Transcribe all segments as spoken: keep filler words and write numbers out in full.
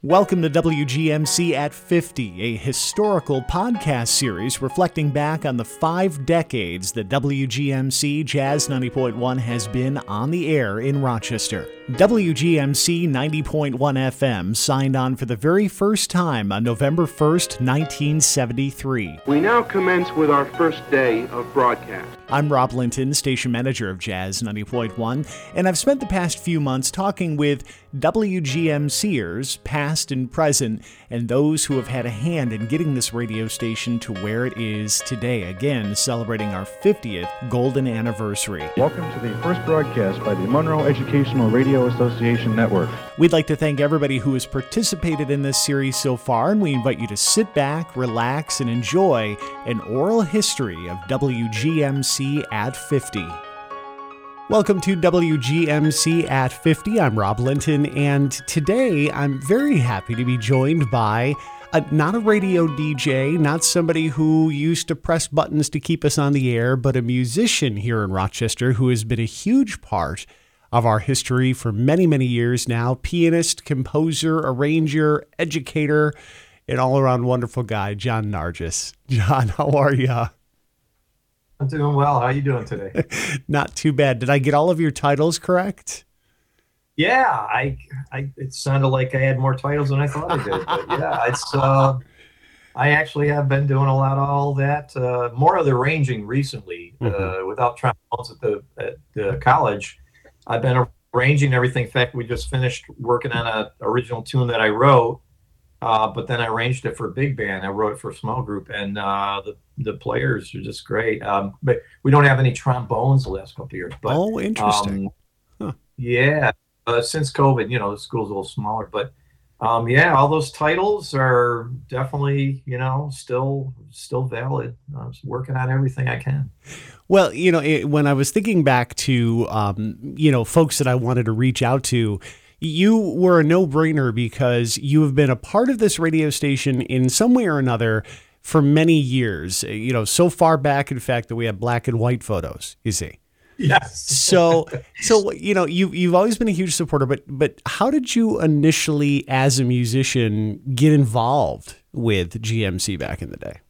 Welcome to W G M C at fifty, a historical podcast series reflecting back on the five decades that W G M C Jazz ninety point one has been on the air in Rochester. W G M C ninety point one F M signed on for the very first time on November first, nineteen seventy-three. We now commence with our first day of broadcast. I'm Rob Linton, station manager of Jazz ninety point one, and I've spent the past few months talking with WGMCers, past and present, and those who have had a hand in getting this radio station to where it is today, again celebrating our fiftieth golden anniversary. Welcome to the first broadcast by the Monroe Educational Radio Association Network. We'd like to thank everybody who has participated in this series so far, and we invite you to sit back, relax, and enjoy an oral history of W G M C at fifty. Welcome to W G M C at fifty. I'm Rob Linton, and today I'm very happy to be joined by a, not a radio D J, not somebody who used to press buttons to keep us on the air, but a musician here in Rochester who has been a huge part of our history for many, many years now. Pianist, composer, arranger, educator, an all-around wonderful guy, John Nargis. John, how are you? I'm doing well. How are you doing today? Not too bad. Did I get all of your titles correct? Yeah, I, I. It sounded like I had more titles than I thought I did. But yeah, it's. Uh, I actually have been doing a lot of all that. Uh, more of the arranging recently. Mm-hmm. Uh, without trombones at the at the college, I've been arranging everything. In fact, we just finished working on an original tune that I wrote. Uh, but then I arranged it for a big band. I wrote it for a small group, and uh, the the players are just great. Um, but we don't have any trombones the last couple of years. But, oh, interesting. Um, huh. Yeah, uh, since COVID, you know, the school's a little smaller. But um, yeah, all those titles are definitely, you know, still still valid. I was working on everything I can. Well, you know, it, when I was thinking back to, um, you know, folks that I wanted to reach out to, you were a no-brainer because you have been a part of this radio station in some way or another for many years. You know, so far back, in fact, that we have black and white photos, you see. Yes. So, so you know, you, you've always been a huge supporter, but but how did you initially, as a musician, get involved with G M C back in the day?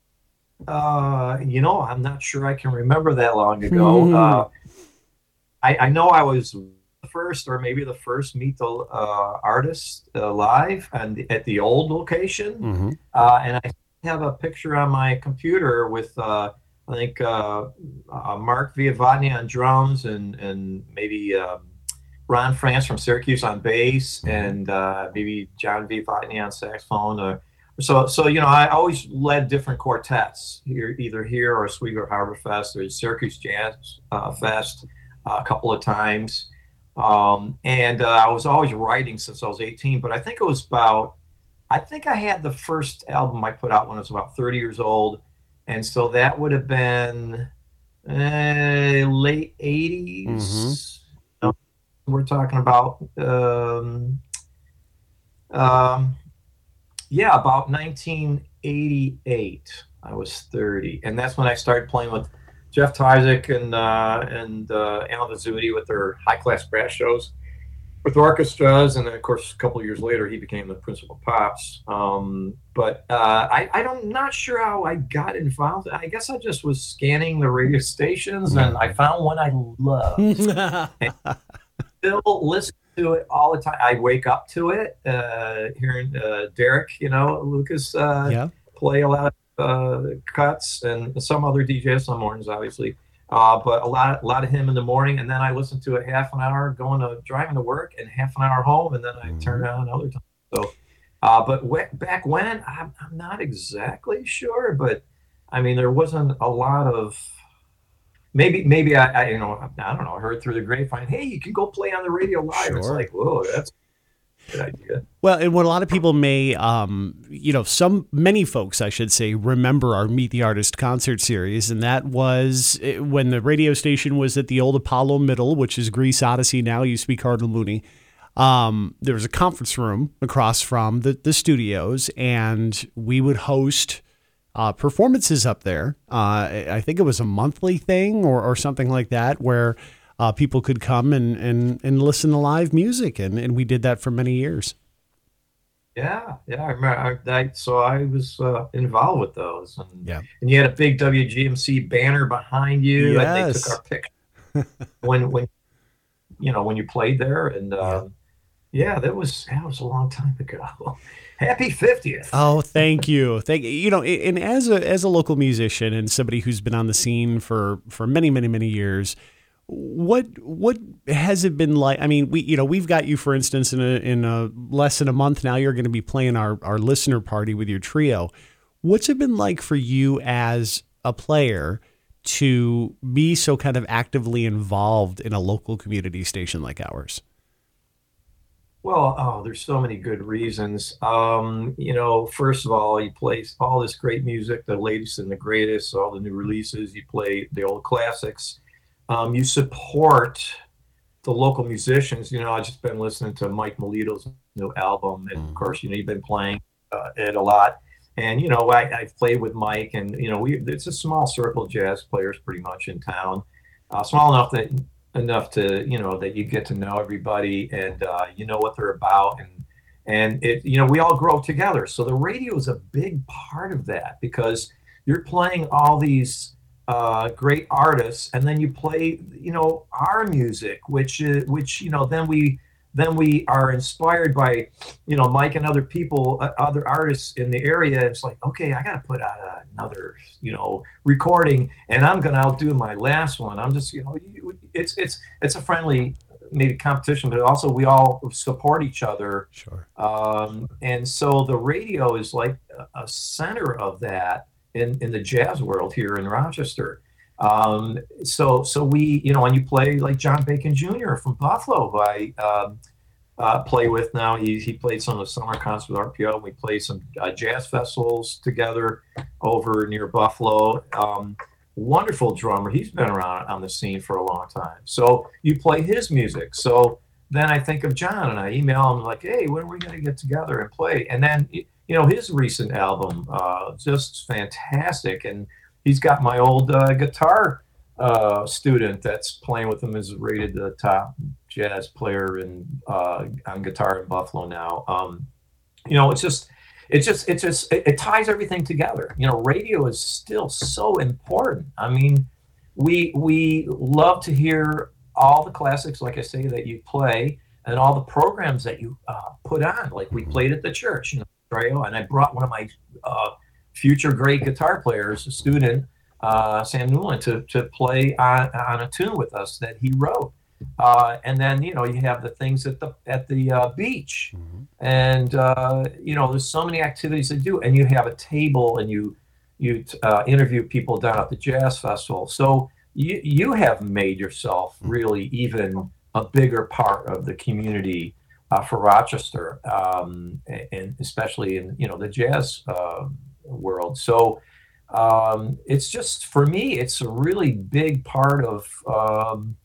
Uh, you know, I'm not sure I can remember that long ago. Mm. Uh, I, I know I was first or maybe the first meet the uh, artist uh, live and at the old location. Mm-hmm. Uh, and I have a picture on my computer with, uh, I think, uh, uh, Mark Viavatni on drums and, and maybe um, Ron France from Syracuse on bass mm-hmm. and uh, maybe John Viavatni on saxophone. Or, so, so, you know, I always led different quartets here, either here or Oswego Harbor Fest or Syracuse Jazz uh, Fest uh, a couple of times. Um, and uh, I was always writing since I was eighteen, but I think it was about, I think I had the first album I put out when I was about thirty years old. And so that would have been uh, late eighties. Mm-hmm. You know, we're talking about, um, um, yeah, about nineteen eighty-eight. I was thirty. And that's when I started playing with Jeff Tyzik and uh, and uh, Alan Vizzuti with their high-class brass shows with orchestras, and then of course a couple of years later he became the principal pops. Um, but uh, I, I don't, not sure how I got involved. I guess I just was scanning the radio stations, and I found one I loved. And still listen to it all the time. I wake up to it, uh, hearing uh, Derek, you know, Lucas uh, yeah. play a lot of uh cuts and some other D Js some mornings obviously uh but a lot a lot of him in the morning, and then I listen to it half an hour going to driving to work and half an hour home, and then I mm-hmm. turn it on other times. So uh but w- back when I'm, I'm not exactly sure, but I mean there wasn't a lot of maybe maybe I, I you know I don't know I heard through the grapevine, hey, you can go play on the radio live. Sure. It's like, whoa, that's good idea. Well, and what a lot of people may, um, you know, some, many folks, I should say, remember our Meet the Artist concert series. And that was when the radio station was at the old Apollo Middle, which is Grease Odyssey now, used to be Cardinal Mooney. Um, there was a conference room across from the, the studios, and we would host uh, performances up there. Uh, I think it was a monthly thing or, or something like that, where Uh, people could come and, and, and listen to live music, and, and we did that for many years. Yeah, yeah, I remember. I, I, so I was uh, involved with those, and Yeah. and you had a big W G M C banner behind you, and they took Yes. our picture when when you know when you played there, and Yeah. um, yeah, that was that was a long time ago. Happy fiftieth. Oh, thank you. Thank you. You know, and as a as a local musician and somebody who's been on the scene for for many, many, many years, what what has it been like? I mean, we you know we've got you, for instance, in a in a less than a month now. You're going to be playing our our listener party with your trio. What's it been like for you as a player to be so kind of actively involved in a local community station like ours? Well, oh, there's so many good reasons. Um, you know, first of all, you play all this great music, the latest and the greatest, all the new releases. You play the old classics. Um, you support the local musicians. You know, I've just been listening to Mike Melito's new album, and of course, you know, you've been playing uh, it a lot. And you know, I, I've played with Mike, and you know, we it's a small circle of jazz players pretty much in town, uh, small enough that enough to you know that you get to know everybody and uh, you know what they're about, and and it you know we all grow together. So the radio is a big part of that because you're playing all these uh, great artists, and then you play you know our music, which uh, which you know then we then we are inspired by you know Mike and other people, uh, other artists in the area. It's like, okay, I got to put out another you know recording, and I'm going to outdo my last one. I'm just you know it's it's it's a friendly maybe competition, but also we all support each other. Sure. Um, and so the radio is like a, a center of that in in the jazz world here in Rochester. Um, so, so we, you know, when you play like John Bacon Junior from Buffalo, who I um, uh, play with now, he, he played some of the summer concerts with R P O. We played some uh, jazz festivals together over near Buffalo. Um, wonderful drummer. He's been around on the scene for a long time. So you play his music. So then I think of John and I email him like, hey, when are we going to get together and play? And then, you know, his recent album, uh, just fantastic. And he's got my old uh, guitar uh, student that's playing with him, is rated the top jazz player in uh, on guitar in Buffalo now. Um, you know, it's just, it's just, it's just, it, it ties everything together. You know, radio is still so important. I mean, we we love to hear all the classics, like I say, that you play, and all the programs that you uh, put on. Like we played at the church, you know, trio, and I brought one of my uh, future great guitar players, a student, uh, Sam Newland, to to play on, on a tune with us that he wrote. Uh, and then you know you have the things at the at the uh, beach, mm-hmm. and uh, you know there's so many activities to do, and you have a table, and you you uh, interview people down at the jazz festival. So you you have made yourself really even a bigger part of the community uh, for Rochester, um, and especially in you know the jazz uh, world. So um, it's just, for me, it's a really big part of. Um,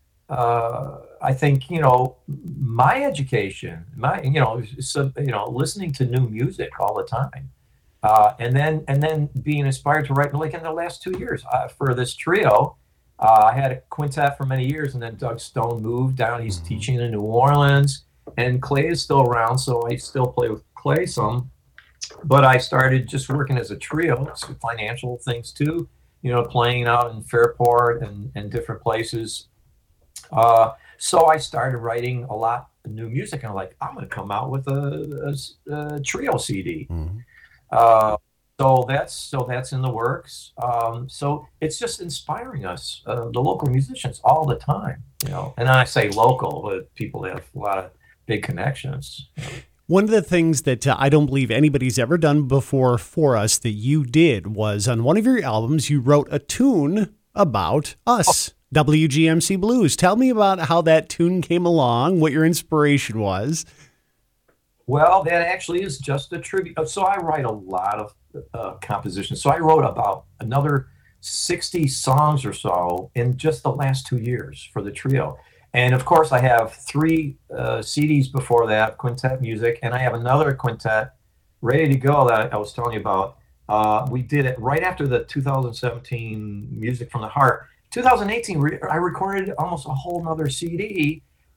Uh, I think you know my education, my you know, so, you know, listening to new music all the time, uh, and then and then being inspired to write. Like in the last two years uh, for this trio, uh, I had a quintet for many years, and then Doug Stone moved down. He's mm-hmm. teaching in New Orleans, and Clay is still around, so I still play with Clay some. But I started just working as a trio, some financial things too. You know, playing out in Fairport and and different places. Uh, so I started writing a lot of new music, and I'm like, I'm going to come out with a, a, a trio C D. Mm-hmm. Uh, so that's so that's in the works. Um, so it's just inspiring us, uh, the local musicians, all the time. You know, and I say local, but people have a lot of big connections. You know. One of the things that uh, I don't believe anybody's ever done before for us that you did was on one of your albums, you wrote a tune about us. Oh. W G M C Blues. Tell me about how that tune came along, what your inspiration was. Well, that actually is just a tribute. So I write a lot of uh, compositions. So I wrote about another sixty songs or so in just the last two years for the trio. And of course, I have three uh, C Ds before that, quintet music, and I have another quintet ready to go that I was telling you about. Uh, we did it right after the two thousand seventeen Music from the Heart. two thousand eighteen, I recorded almost a whole nother C D,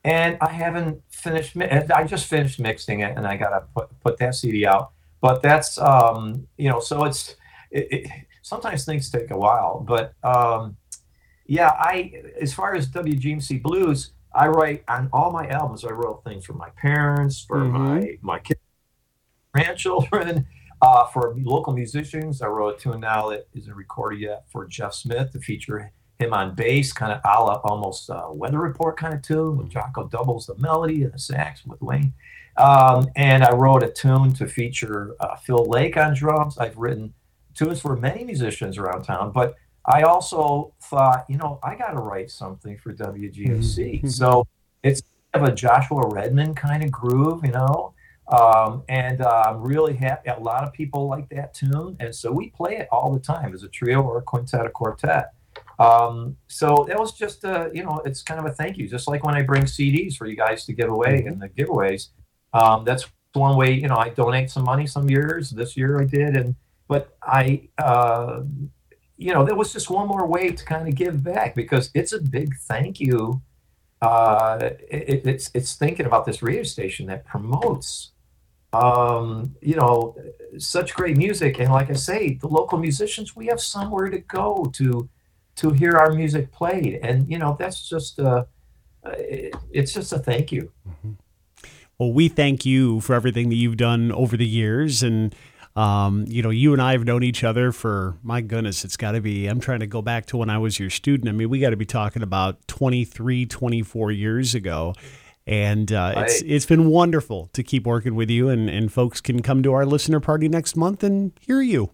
and I haven't finished. mi- I just finished mixing it, and I gotta put put that C D out. But that's um, you know, so it's it, it, sometimes things take a while, but um, yeah, I as far as W G M C Blues, I write on all my albums. I wrote things for my parents, for Mhm. my my kids, grandchildren, uh, for local musicians. I wrote a tune now that isn't recorded yet for Jeff Smith to feature him on bass, kind of a la almost uh, Weather Report kind of tune, with Jocko doubles the melody and the sax with Wayne. Um, and I wrote a tune to feature uh, Phil Lake on drums. I've written tunes for many musicians around town, but I also thought, you know, I got to write something for W G M C. Mhm. So it's kind of a Joshua Redman kind of groove, you know. Um, and uh, I'm really happy. A lot of people like that tune, and so we play it all the time as a trio or a quintet or quartet. Um, so that was just a, you know, it's kind of a thank you, just like when I bring C Ds for you guys to give away in the giveaways. Um, that's one way, you know, I donate some money some years. This year I did, and but I, uh, you know, there was just one more way to kind of give back because it's a big thank you. Uh, it, it's it's thinking about this radio station that promotes um, you know, such great music. And like I say, the local musicians, we have somewhere to go to to hear our music played. And, you know, that's just, uh, it, it's just a thank you. Well, we thank you for everything that you've done over the years. And, um, you know, you and I have known each other for, my goodness, it's got to be, I'm trying to go back to when I was your student. I mean, we got to be talking about twenty-three, twenty-four years ago. And uh, Right. it's it's been wonderful to keep working with you, and, and folks can come to our listener party next month and hear you.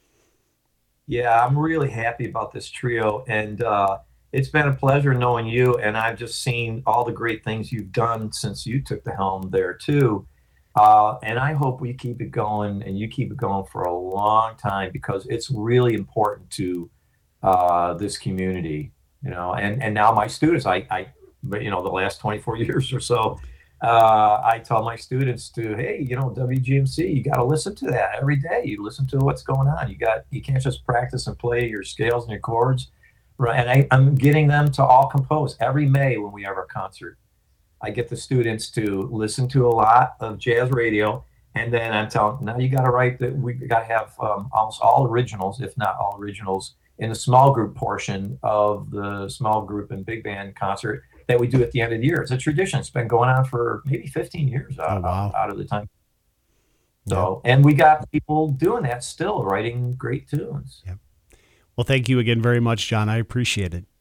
Yeah, I'm really happy about this trio. And uh, it's been a pleasure knowing you. And I've just seen all the great things you've done since you took the helm there, too. Uh, and I hope we keep it going and you keep it going for a long time because it's really important to uh, this community, you know, and, and now my students, I, I, but you know, the last twenty-four years or so, uh, I tell my students to, hey, you know, W G M C, you got to listen to that every day. You listen to what's going on. You got, you can't just practice and play your scales and your chords, right? And I, I'm getting them to all compose every May when we have our concert. I get the students to listen to a lot of jazz radio, and then I'm telling now you got to write that we got to have um, almost all originals, if not all originals, in the small group portion of the small group and big band concert that we do at the end of the year. It's a tradition. It's been going on for maybe fifteen years Oh, out, wow. out of the time. So, and we got people doing that still, writing great tunes. Well, thank you again very much, John. I appreciate it.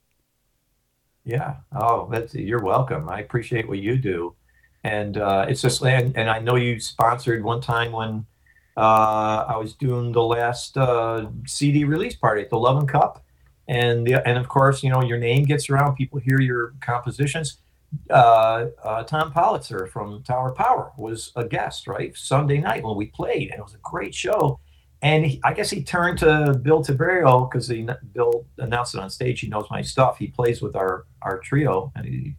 Yeah. Oh, that's, you're welcome. I appreciate what you do. And uh, it's just, and, and I know you sponsored one time when uh, I was doing the last uh, C D release party at the Love and Cup. And, the, and of course, you know, your name gets around, people hear your compositions. Uh, uh, Tom Politzer from Tower Power was a guest, right? Sunday night when we played, and it was a great show. And he, I guess he turned to Bill Tiberio because he Bill announced it on stage. He knows my stuff. He plays with our our trio, and he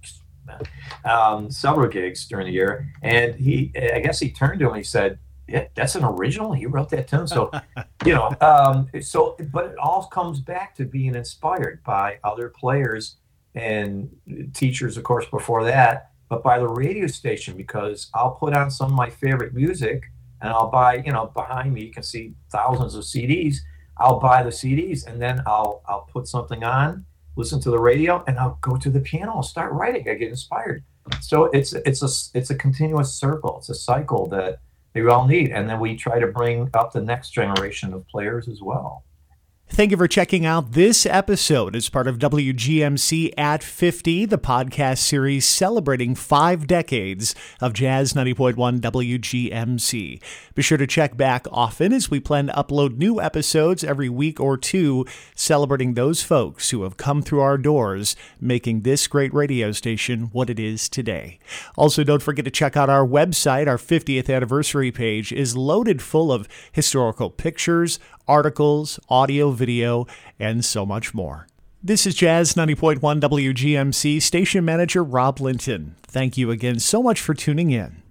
um, several gigs during the year. And he, I guess he turned to him and he said, "Yeah, that's an original. He wrote that tune." So, you know, um, so but it all comes back to being inspired by other players and teachers, of course, before that, but by the radio station, because I'll put on some of my favorite music. And I'll buy, you know, behind me, you can see thousands of C Ds. I'll buy the C Ds and then I'll I'll put something on, listen to the radio, and I'll go to the piano and start writing. I get inspired. So it's it's a it's a continuous circle. It's a cycle that we all need. And then we try to bring up the next generation of players as well. Thank you for checking out this episode as part of W G M C at fifty, the podcast series celebrating five decades of Jazz ninety point one W G M C. Be sure to check back often as we plan to upload new episodes every week or two, celebrating those folks who have come through our doors, making this great radio station what it is today. Also, don't forget to check out our website. Our fiftieth anniversary page is loaded full of historical pictures, articles, audio, video, and so much more. This is Jazz ninety point one W G M C station manager Rob Linton. Thank you again so much for tuning in.